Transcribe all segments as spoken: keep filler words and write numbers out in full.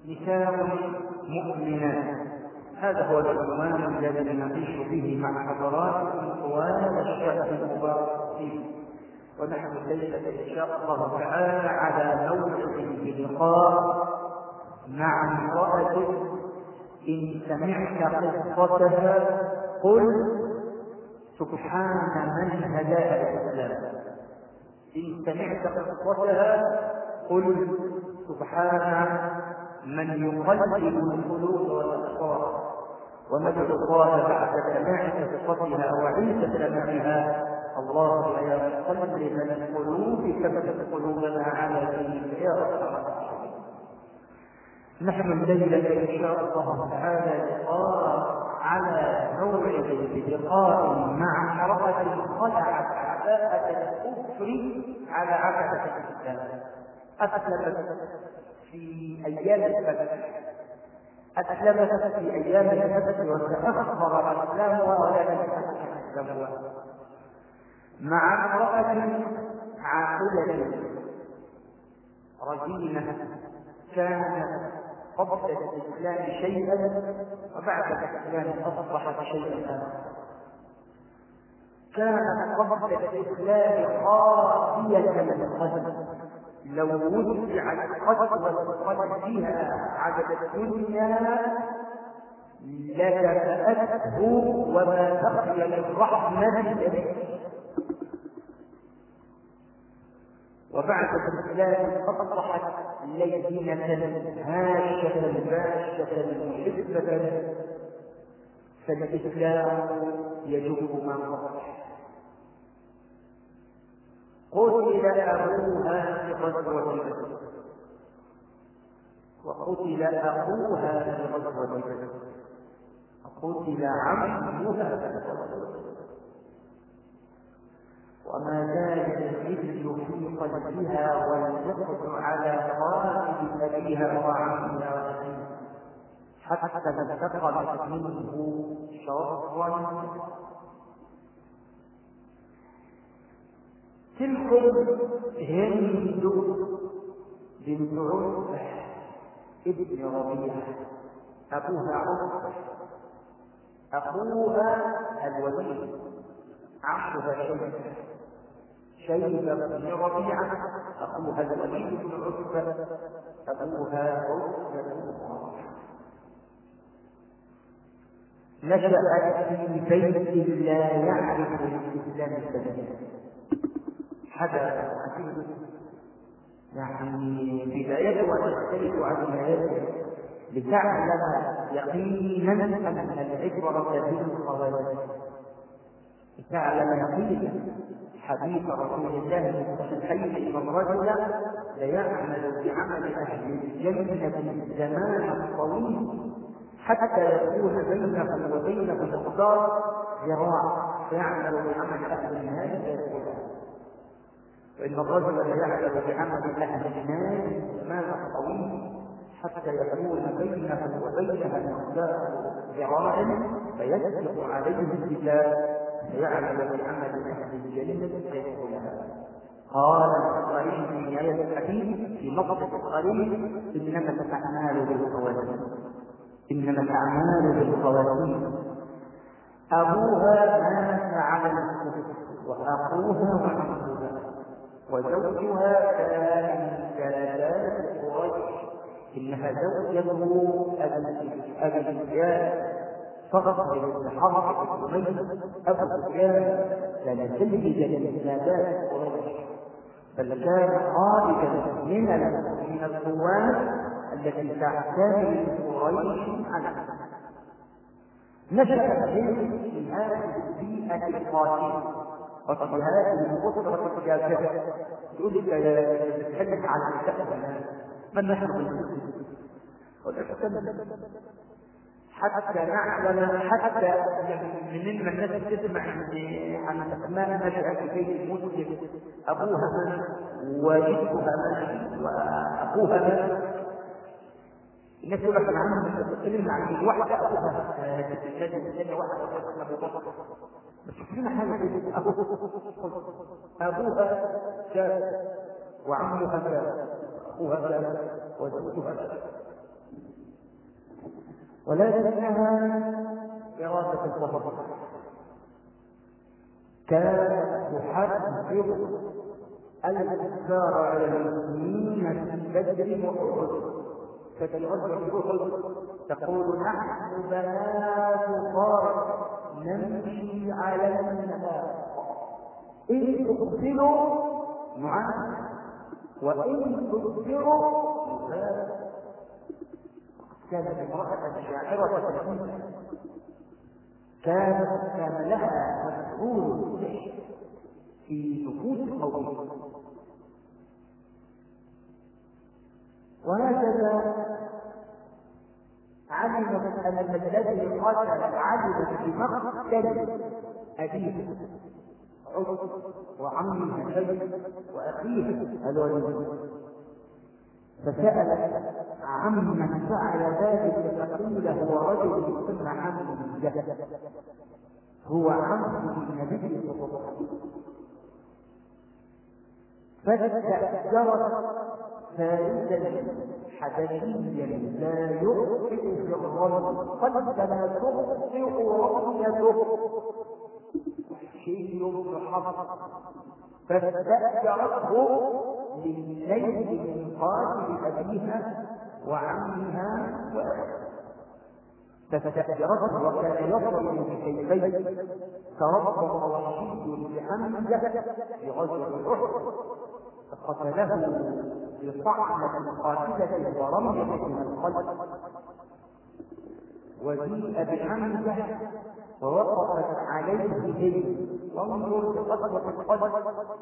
نساء مؤمنات. هذا هو العنوان الذي نعيش به مع حضراتكم طوال الشهر المبارك فيه، ونحن الليلة إن شاء الله تعالى على موعد بلقاء مع امرأة إن سمعت قصتها قل سبحان من هداها الإسلام. إن سمعت قصتها قل سبحان من يقلب القلوب والأبصار، وندعو الله بعد سماع قصتها وعند سماعها الله يا مقلب القلوب ثبت قلوبنا على دينك يا رب العالمين. نحن الليلة إن شاء الله تعالى لقاء على موعد بلقاء مع امرأة خلعت عباءة الكفر على عباءة الإسلام. أسلمت في أيام الفتح أسلمت في أيام الفتح وتأخر إسلامها ولكن أسلمها مع امرأة عاقلة رزينة كانت قبل الإسلام شيئا وبعد الإسلام أصبحت شيئا آخر. كانت قبل الإسلام خالية من القلب، لو وزعت قسوة قلبها على الدنيا لكفأته وما بقي من رحمة به. وبعد الإسلام أصبحت لينة هاشة باشة محبة، فالإسلام يجب ما قبل. قتل أبوها في غزوة بدر وقتل أخوها في غزوة بدر وقتل عمها في غزوة بدر، وما زال الخزي في قلبها والحقد على قاتل أبيها وعمها وأخيها حتى انتقمت منه شرا. تلكم هند بنت عتبة ابن ربيعة، أبوها عتبة، أخوها الوليد، عمها شيبة، شيبة بن ربيعة، أخوها الوليد بن عتبة، أبوها عتبة بن ربيعة. نشأت في بيت لا يعرف الإسلام سبيلا. حدث عجيب، يعني بدايته تختلف عن بدايته لتعلم يقينا أن العبرة بالخوارج، لتعلم يقينا حديث رسول الله الصحيحين من رجل ليعمل بعمل أهل الجنة زمانا طويلا حتى يكون بينه وبينه مقدار ذراع، فيعمل بعمل أهل النار فيدخلها. وإن الرجل ليعمل بعمل أهل النار زمانا طويلا حتى يكون بينه وبينها مقدار ذراع فيسبق عليه الكتاب فيعمل بعمل أهل الجنة فيدخلها. قال البخاري في نهاية الحديث في مقطع البخاري: إنما الأعمال بالخواتيم، إنما الأعمال بالخواتيم. أبوها مات على الكفر وأخوها وعمها، وزوجها كان من سادات قريش، إنها زوجة أبي سفيان فقط بن حرب بن أمية. أبو سفيان كان سيدا من سادات قريش، بل كان خارجا من من القوات التي تعتمد قريش عنها. نشأت في هذه البيئة القاتلة وفي هذه الأسرة الجافة. تقول لك تتكلم عن المستقبل من نحن بالمسلمين حتى نعلم، حتى من الناس تسمع عن أسماء نشأت في بيت المسلم، أبوها من وجدها من وأخوها من. الناس يقول لك عنهم تتكلم عن واحدة أبوها الثانية واحدة أبو بكر، بس شوفنا حاجة أبوها شاب وعمها شاب، أخوها شاب وزوجها شاب. ولكنها إرادة الظهر كانت تحذر الكفار على المسلمين في بدر وأحد. ففي غزوة أحد تقول نحن بنات طارق نمشي على النفاق إن تقتلوا نعم وإن تبصروا كانت امرأة شاعرة كانت كان لها مفعول في نفوس قومها. وهكذا علمت أن الذي قتل علمت بمقتل أبيه عضو وعمه الحي وأخيه الوليد، فسألت عمن فعل ذلك فقيل هو رجل ثم عمه جهل هو عمه النبي صلى الله عليه وسلم. فاستأجرت فارسا حبشيا لا يخطئ في الرجل قد لا تخطئ رؤيته شيء يضحك، فاستأجرته لليل من قاتل أبيها وعمها وأخيها، فاستأجرته وكان يضرب بسيفين تربص وحيد بحمزة في غزوة أحد فقتله بطعنة قاتلة ورمية من القلب، وجيء بحمزة ووقفت عليه هي وانظر بقسوة القلب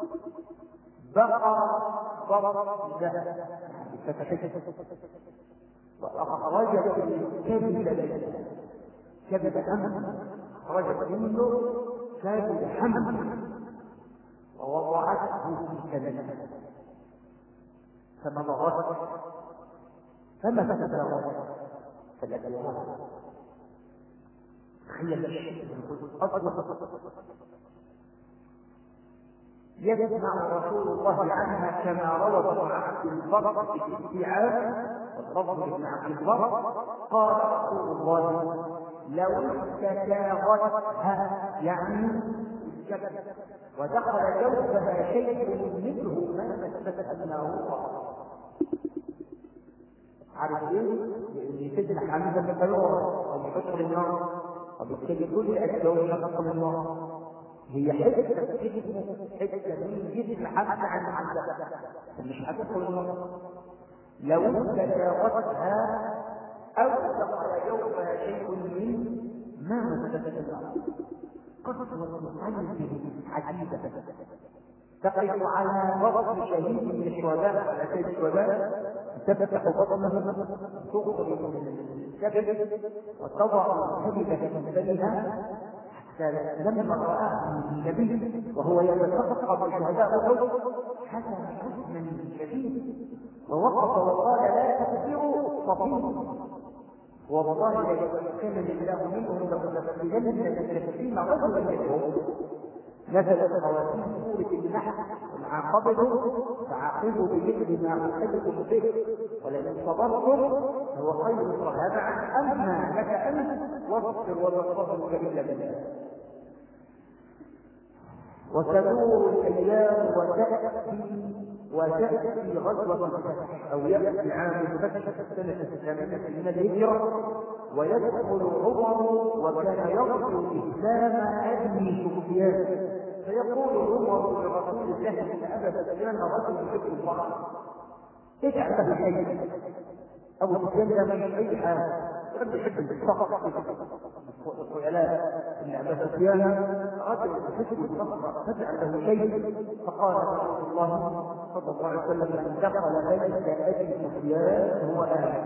بقى ضرب ذهب وأخرجت الكبد كبد أمن أخرجت منه كبد حمد ووضعته في كبد فمضغته فما فتبرغت فالذي يراه تخيل الشيء يسمع رسول الله عنها كما روى ابن عبد البر في الاستيعاب والرب ابن عبد البر قال رسول الله لو استجاغتها يعني ودخل جوفها شيء مثله ما تستثناه عارف ايه؟ اللي تجنح حمزه في القلوب او يحط النار وبالتالي كل الاشياء يحط النار هي حته جسم حته من جسم حتى عن حمزه مش هتدخل النار. لو تجاوزتها او دخل جوفها شيء من ما تستثناه قصوى قلبه عجيبه تقف على وصف شهيد من الشهداء على سيد الشهداء تفتح بطنه تخرج من الكبد وتضع الكبد في بدنها حتى لما رآه النبي وهو يتفقد بشهداء أحد حزن حزنا شديد ووقف وقال لا تكفروا صفيه والله لو كان لله منهم لأتخذن المشركين رجلا منهم. نزلت خواتيم سورة النحل وعاقبته فعاقبوا بمثل ما عاقبتم به ولئن صبرتم هو خير الصحابة. أما لك أنت واصبر ولا صبرك إلا بالله. وتدور الأيام وتأتي وتأتي غزوة الفتح أو يأتي عام الفتح السنة الثامنة من الهجرة ويدخل عمر وكان يرجو إسلام أبي سفيان فيقول عمر لرسول الله إن أبا سفيان رجل يحب البحر اجعل له شيء. أبو سفيان ده مش أي حاجة يحب يحب الصخر الخيلاء إن أبا سفيان رجل يحب الصخر فاجعل له شيء. فقال رسول الله صلى الله عليه وسلم من دخل بيت أبي سفيان هو آمن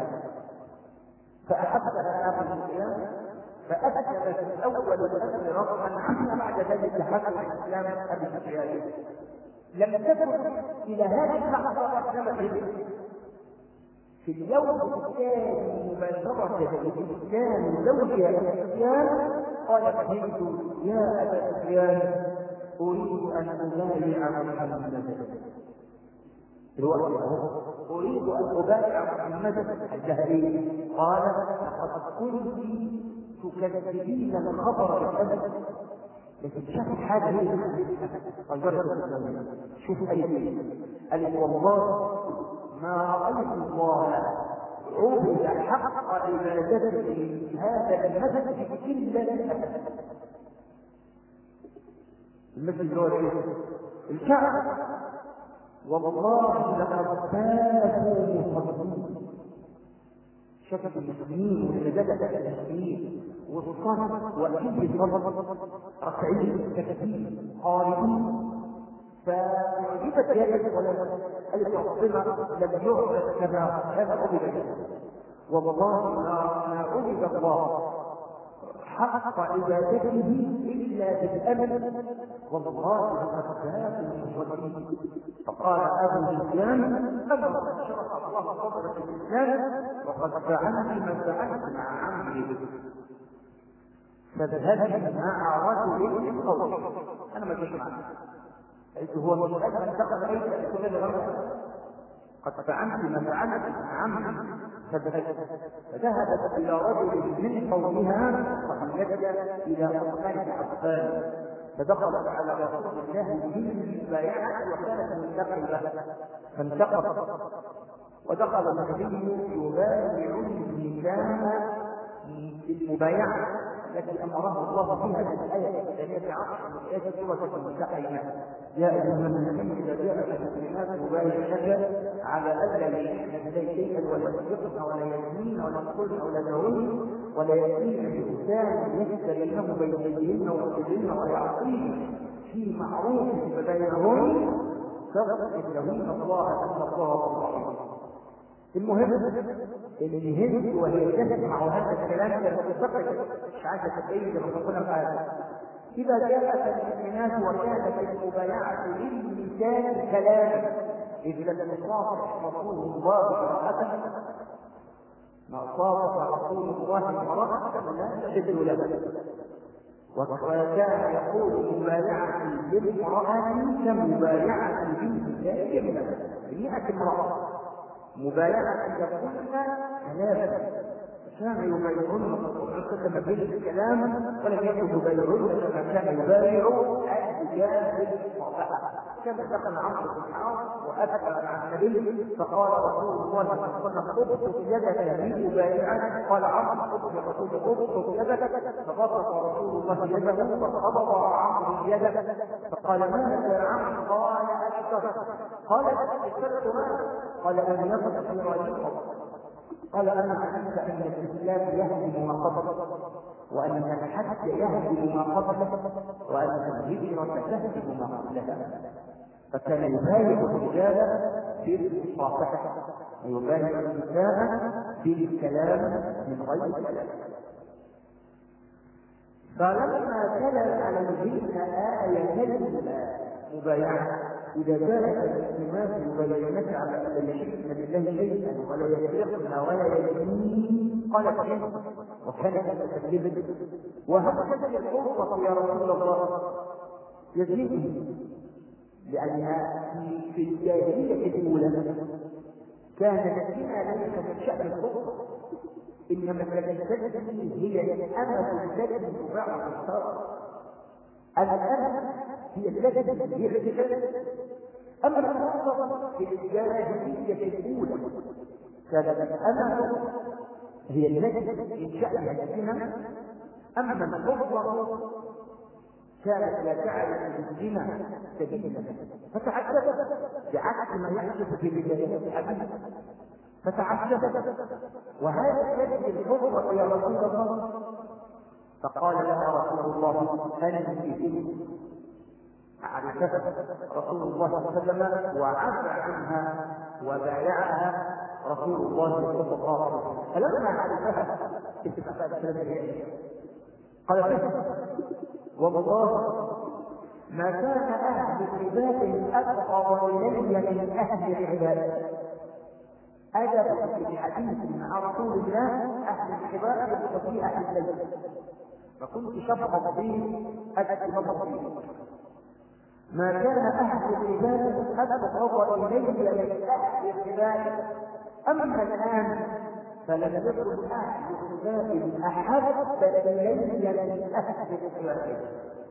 فأحبها أبو سفيان فأسلم في الأول والأخر رغما عنها بعد ذلك حكم الإسلام أبي سفيان. لم تكن إلى هذه اللحظة أسلمت في اليوم الثاني مباشرة الإسلام زوجها أبي سفيان قالت هند يا أبا سفيان أريد أن أبايع محمدا الوقت أريد أن أبايع محمدا الجهري. قال لقد كنت تكذبين الخبر بالأمل، لكن شوف حاجة هي شوف أي شيء. قالت والله ما رأيت الله عبد حق عبادته في هذا المسجد إلا المسجد هو الكعبة. والله لقد فاتوا مصلين، شكت المسلمين ونزلت المسلمين والصلاة وأكيد الصلاة ركعين كثير قائمين. فعجبت هذه الصلاة قالت ربنا لم يعبد كما هذا عبد، والله ما عبد الله حق عبادته إلا بالأمل، والله لقد فاتوا مصلين. فقال أبو سفيان أما شرف الله صدرك الإسلام وقد فعلت ما فعلت مع عمي، فذهبت مع رجل من قومه. أنا ما تسمع قلت هو مش أجل من دخل بيت كل الغرب، قد فعلت ما فعلت مع عمي. فذهبت إلى رجل من قومها فخرجت إلى عثمان بن عفان، فدخلت على رسول الله بالمبايعة وكانت منتقبة فانتقبت، ودخل النبي يبايع النساء بالمبايعة التي أمره الله بها في الآية الثانية عشر من آية سورة الممتحنة: يا أيها النبي إذا جاءك المؤمنات يبايعنك على ألا يشركن بالله شيئا ولا يسرقن ولا يزنين ولا يقتلن أولادهن ولا يأتين ببهتان يفترينه بين أيديهن وأرجلهن ولا يعصين في معروف فبايعهن فاغفر لهن الله إن الله غفور رحيم. المهم ان الهند وهي تسمع هذا الكلام كانت تفكر مش عايزه تبين لما كنا قاعدين. اذا جاءت المؤمنات وكانت المبايعه للنساء كلاما اذ لم يصافح رسول الله امراه ما صافح رسول الله امراه لا تحل له، وكان يقول مبايعه للمراه كمبايعه للنساء بمئة امراه، مبايعة أن يكون ثلاثة. كان يبايعون كما بين الكلام ولم يكن يبايعون كما كان يبايع الرجال بالصفحة. كما دخل عمرو بن العاص وأتى مع النبي فقال رسول الله صلى الله عليه وسلم ابسط يدك لمبايعة، قال عمرو ابسط يا رسول ابسط يدك، فبسط رسول الله يده فقبض عمرو يده فقال ماذا يا عمرو؟ قال أشكر. قال أشكرت ماذا؟ قال أن يقف في رأيك. قال أنا علمت أن الإسلام يهدم ما قبل، وأن الحج يهدم ما قبل، وأن الهجرة تهدم ما قبلها. فكان يبايع الرجال بالمصافحة ويبايع النساء بالكلام من غير كلام. فلما تلا عليهن آية المبايعة إذا كانت المسلمات يبايعنك على أن لا يشركن بالله شيئا ولا يسرقن ولا يزنين قالت منه وكانت تكذب وهكذا الفرصة يا رسول الله يزنين، لأنها في الجاهلية الأولى كان الزنا ليس من شأن الفرصة، إنما التي تزني هي الأمة التي تباع الأنصار. الأمة هي التي هي التي أما الفرصة في الجاهلية الأولى كانت الأمة هي التي من شأنها الزنا، أما الفرصة كانت لا تعرف الزنا سبيلا فتعجبت بعكس ما يحدث في الجاهلية الحديثة فتعجبت وهذا الذي الفرصة يا رسول الله. فقال لها رسول الله أنت فيه عرفتها رسول الله صلى الله عليه وسلم وعفى عنها وبايعها رسول الله صلى الله عليه وسلم. فلما عرفها قال والله ما كان أهل العباد أبغض إلي من أهل العباد. أدب في حديث مع رسول الله أهل العباد وفي أهل البيت، فكنت شبه به أدب مصري. ما كان أهل العبادة أبغض إلي من أهل العبادة، أما الآن فلم يكن أهل العبادة أحب إلي من أهل العبادة،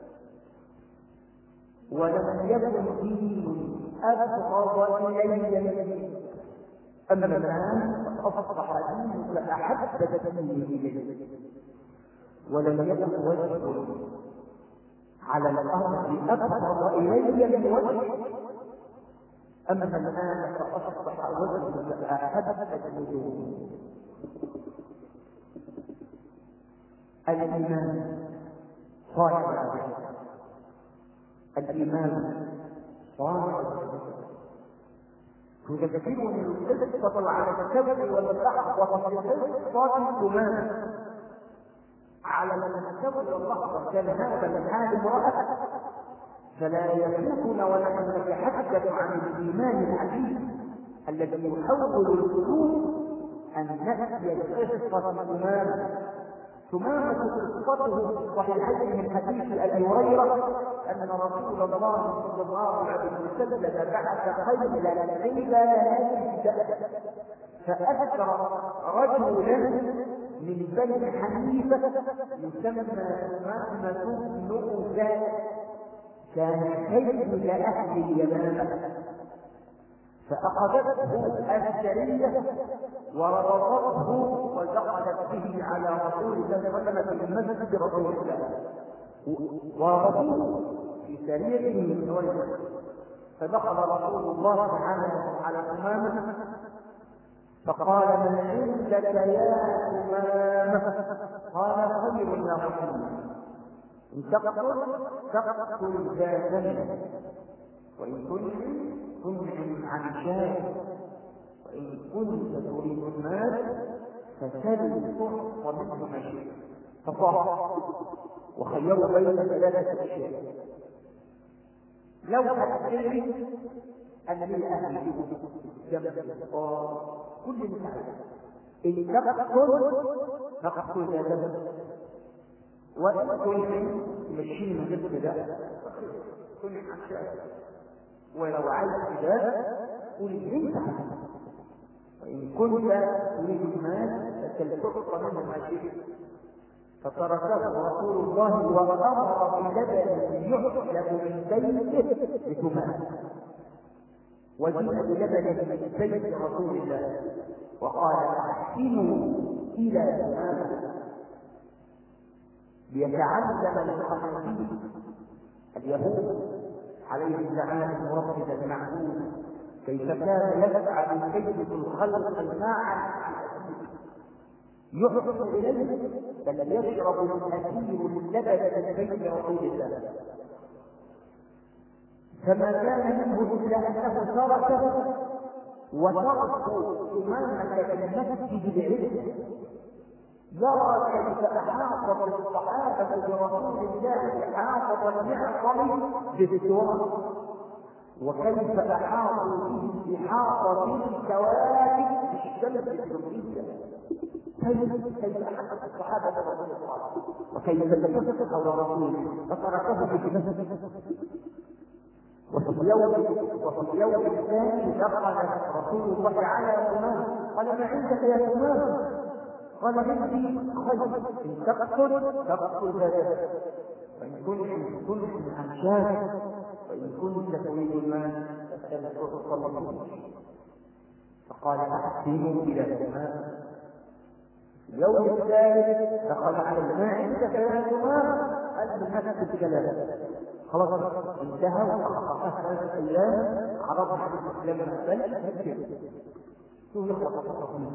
ولم يكن دين أبغض إلي من، أما الآن فأصبح دينك أحب ديني إلي، ولم يكن وجه على الأرض أبغض إلي من وجه، أما الآن فأصبح وجهك أحب ديني. الإيمان صالح، الإيمان صالح تذكرني القصة على الكبر واللحظة وفي القصة الإيمان على الكبر واللحظة كان هذا من هذه امرأة، فلا يفوتنا ونحن نتحدث عن الإيمان الحديث الذي يحول القلوب أن نأتي بقصة الإيمان. ثمامة قصته في الصحيحين من حديث أبي هريرة أن رسول الله صلى الله عليه وسلم بعث خيلا ليلا نجد فأسر رجلا من بني حنيفة يسمى ثمامة بن أساد، كان خيل لأهل اليمامة، فأخذته السرية وربطته ودخلت به على رسول الله صلى الله عليه وسلم في المسجد رسول الله، وربطوه في سريته من وجهه، فدخل رسول الله تعالى على ثمامة فقال من عندك يا ثمامة؟ قال خير يا محمد، إن تقتل تقتل ذاتا، وإن كنت تنعم عن شاء، وإن كنت تريد المال فسل تعط منه ما شئت. فصاح وخيروا بين ثلاثة أشياء، لو أتكلم أن لي أهل جنب كل مثال، إن تقتل تقتل ذاتا، وإن كنت تمشيني من غير كده كن عن شاء، ولو عايز كده قول انت، وإن كنت تريد المال فسلتعط منه ما شئت. فتركه رسول الله وأمر بلبن يحلب من بيته لثمامة، وجيء بلبن من بيت رسول الله وقال أحسنوا إلى ثمامة ليتعلم الخنازير اليهود عليه اللعان المرتب المعبود كيف كان يفعل سيد الخلق الماعن يحب إليه، بل يشرب الأسير اللبن من بيت رسول الله، فما كان منه إلا أنه تركه وتركوا ثمامة في المسجد بعلم، يرى كيف أحاط الصحابة برسول الله إحاطة المعصم بالسور، وكيف أحاطوا به إحاطة الكواكب بالشمس الدنيا، كيف أحاط الصحابة برسول الله وكيف تلبس حول رسوله فتركه في المسجد. وفي اليوم وفي اليوم الثاني دخل رسول الله على ثمامة قال ما عندك يا ثمامة؟ قال عندي خير، إن تقتل تقتل ذاته، وإن كنت كنت عن شاك، وإن كنت تريد المال فسلتعط منه. فقال أحسنوا إلى ثمامة. اليوم الثالث دخل على ما عندك يا ثمامة؟ قال نفس الكلام، خلاص انتهى وخلص ثلاثة أيام عرضنا على الإسلام المسلم شو يخلص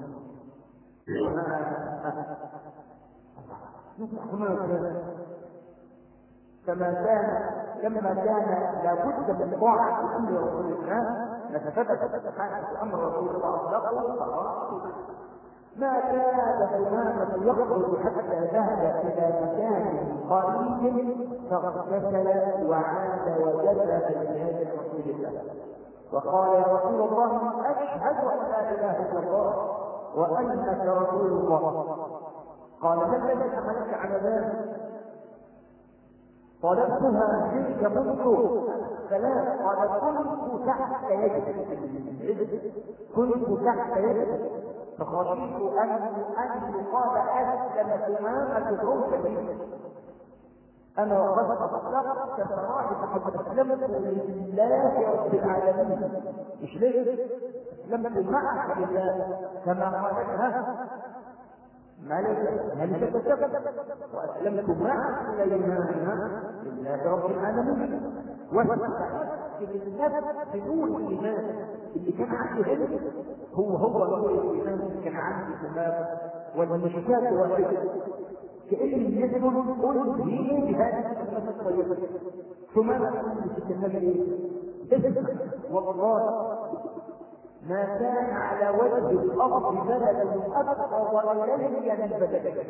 كما كان لما كان لابد من طاعة أمر رسول الله نتفتت أمر رسول الله أصدقه ما كان ثمامة يخرج حتى ذهب إلى مكان قريب فاغتسل وعاد وجلس بجهاد رسول الله وقال يا رسول الله أشهد أن لا إله إلا الله وأنك رسول الله. قال ما الذي حملك على ذلك؟ طلبتها منك منذ السلام قال كنت تحت يدك كنت تحت يدك فخشيت ان ان يقال اسلم امامك خوفا انا وقد اطلقت فراحي فقد اسلمت لله رب العالمين مش ليه اسلمت معك لله كما قالتها ملكة ملكة السبب وأسلمت مع سليمان لله رب العالمين واستعدت بالنفس بدون إيمان اللي كان عندي هنا هو هو هو الإيمان اللي كان عندي تمام والمشكلات واحدة كأن الناس قلت ليه بهذه النفس الطيبة ثم أنا أقول في النبي اسمع والله ما كان على وجه الأرض بلد أبقى إليه من بلدك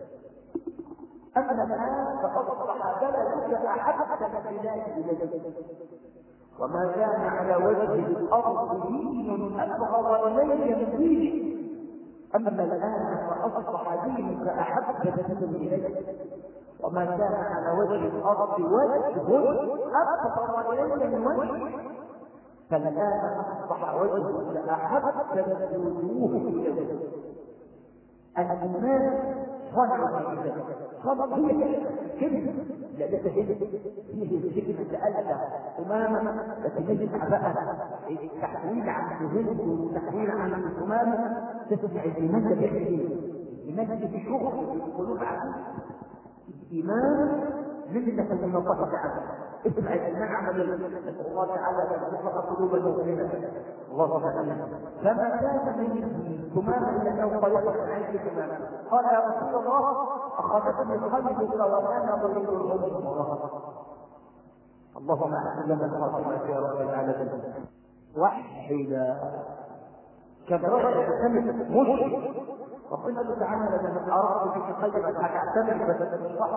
أما الآن فأصبح بلدك أحب البلاد إليك وما كان على وجه الأرض دين أبغض إليه من دينك أما الآن فأصبح دينك أحب الدين إليك وما كان على وجه الأرض وجه أبغض إليه من وجهك فالآن أصبح وجهك أحب الوجوه إليك الإيمان صنع إليك صنع هي كلمة لا تجد فيه الكلمة تألف أمامة لكن يجب بقى التحويل عن الهند والتحويل عن الأمامة تسمع الإيمان ده بيحكي الإيمان ده في شغل في القلوب عنه الإيمان منك من الله تعالى اسمع الإيمان عمل نسأل الله تعالى أن يخلق قلوب المؤمنين الله تعالى فما كان من ثمامة إلا أنه طلقت عليه ثمامة قال يا رسول الله أخذتني قلبك وكان ضريب الأمم اللهم أحسن لنا الخاتمة يا رب العالمين وحيدا كبرت سمت مشرك ربنا قال تعالى لما أردت في قلبك هتعتمد بس مش صح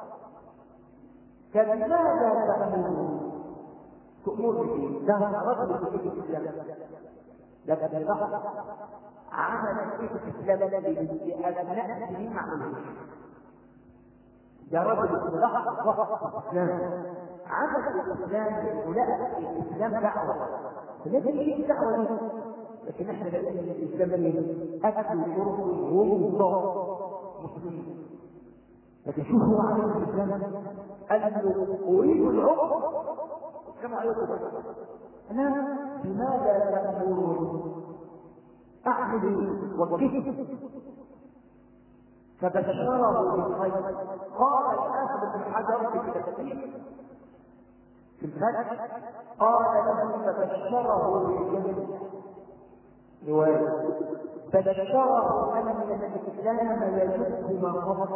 كان ماذا تأمرون تأمر به ده رجل في الإسلام لكن البحر عمل في الإسلام الذي أبناء سنين معلومين ده رجل في البحر وقف الإسلام عمل في الإسلام ولا الإسلام دعوة فلازم يجي دعوة له لكن احنا لازم الإسلام أكل وشرب ووضع مسلمين لكن شوف هو عمل الإسلام قال له أريد العقل كما يقول أنا لماذا تأمرون أعمل وكيف فبشره بالخير قال الآخر بن حجر في التفسير في الفتح قال له فبشره بالجنة رواية فبشره أن الإسلام يجد ما قبض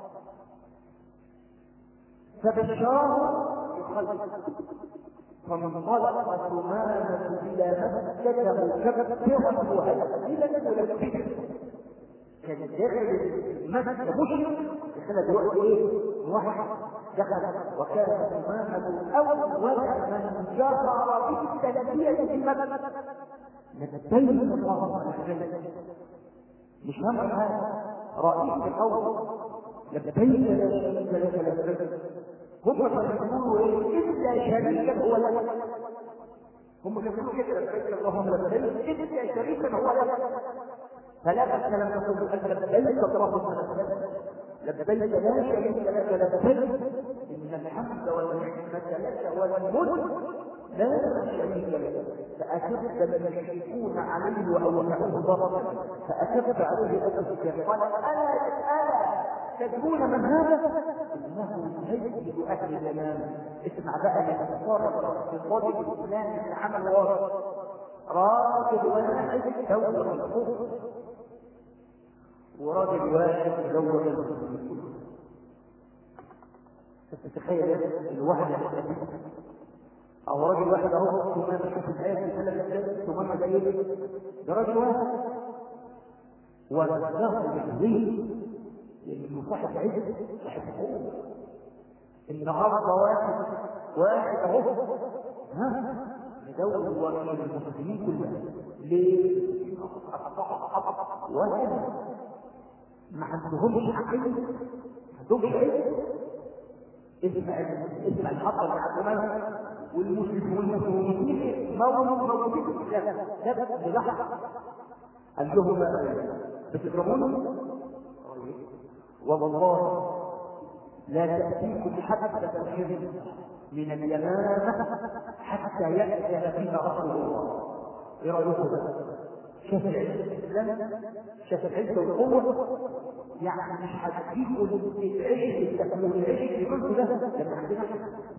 فبشره بالخير فانطلق ثمامة إلى مكة مكبرا وهزيلا ولبسا كان داخل مكة مشرك دخل دلوقتي ايه؟ واحد دخل وكان ثمامة أول من جرى في التلبية في مكة لبيك اللهم لبيك مش هم هذا رئيس القوم لبيك لا شريك لك لبيك هم يقولوا إلا شريكا هو لك هم يقولوا كده لبيك اللهم لبيك إلا شريكا هو لك فلا بأس لم يقول أن لبيك اللهم لبيك لبيك لا شريك لك لبيك إن الحمد والنعمة لك والملك لا شريك لك فأكبت من يشركون عليه وأوقعوه ضربا فأكبت عليه أبوك قال ألا ألا تدرون من هذا؟ إنه سيد أهل اليمن اسمع بقى لتصرف اقتصادي الإسلام في عمل واحد راجل واحد زوج الكفر وراجل واحد زوج المسلمين تتخيل الوحدة او راجل واحد اهو ثم نشوف الايه في ثلاث ثم دليل ده راجل واحد والله يحظيه لانه صاحب عز صاحب حقوق النهارده واحد واحد اهو ها ندور وكيل المسلمين كلها ليه؟ واحد ما عندهمش عقل ما عندهمش عز اسمع اسمع الحطه اللي عندهم والمسلمين موجودين في الإسلام ده بلحظة قال لهم بتكرموني والله لا تأتيكم حتى تحرم من اليمامة حتى يأتي فيها رسول الله. ايه رأيكم بقى؟ شاف الإسلام، شاف العزة والقوة، يعني مش هتجيبوا العيش التكليف العيش اللي قلت ده لما عندنا